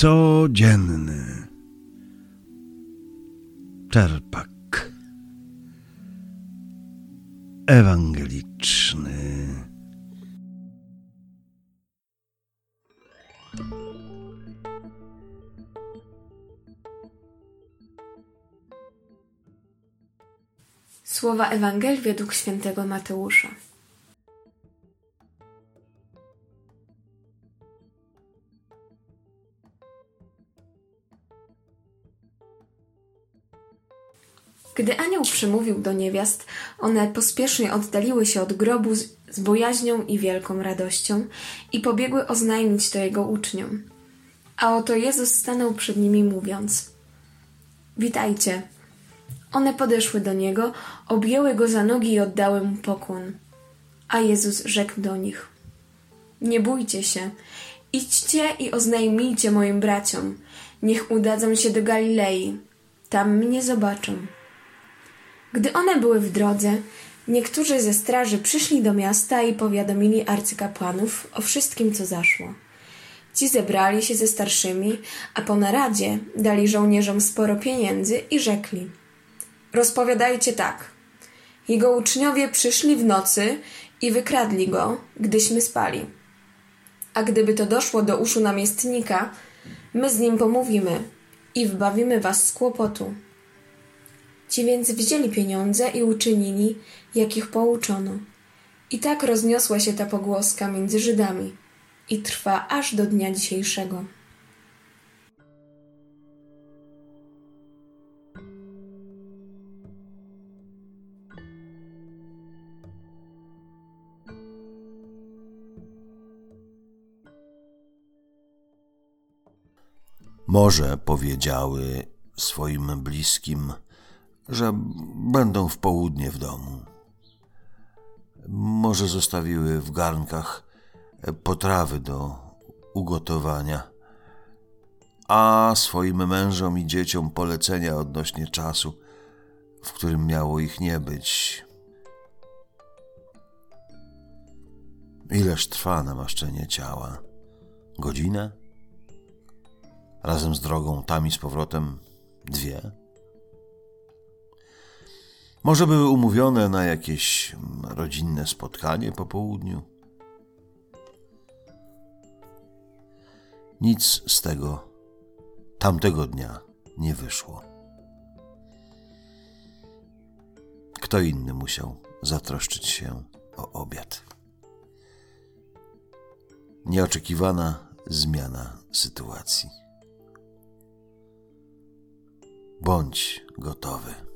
Codzienny czerpak ewangeliczny. Słowa Ewangelii według świętego Mateusza. Gdy anioł przemówił do niewiast, one pospiesznie oddaliły się od grobu z bojaźnią i wielką radością i pobiegły oznajmić to jego uczniom. A oto Jezus stanął przed nimi, mówiąc: Witajcie. One podeszły do Niego, objęły Go za nogi i oddały Mu pokłon. A Jezus rzekł do nich: Nie bójcie się, idźcie i oznajmijcie moim braciom, niech udadzą się do Galilei, tam mnie zobaczą. Gdy one były w drodze, niektórzy ze straży przyszli do miasta i powiadomili arcykapłanów o wszystkim, co zaszło. Ci zebrali się ze starszymi, a po naradzie dali żołnierzom sporo pieniędzy i rzekli: Rozpowiadajcie tak. Jego uczniowie przyszli w nocy i wykradli go, gdyśmy spali. A gdyby to doszło do uszu namiestnika, my z nim pomówimy i wbawimy was z kłopotu. Ci więc wzięli pieniądze i uczynili, jak ich pouczono. I tak rozniosła się ta pogłoska między Żydami i trwa aż do dnia dzisiejszego. Może powiedziały swoim bliskim, że będą w południe w domu. Może zostawiły w garnkach potrawy do ugotowania, a swoim mężom i dzieciom polecenia odnośnie czasu, w którym miało ich nie być. Ileż trwa namaszczenie ciała? Godzinę? Razem z drogą tam i z powrotem 2? Może były umówione na jakieś rodzinne spotkanie po południu? Nic z tego tamtego dnia nie wyszło. Kto inny musiał zatroszczyć się o obiad. Nieoczekiwana zmiana sytuacji. Bądź gotowy.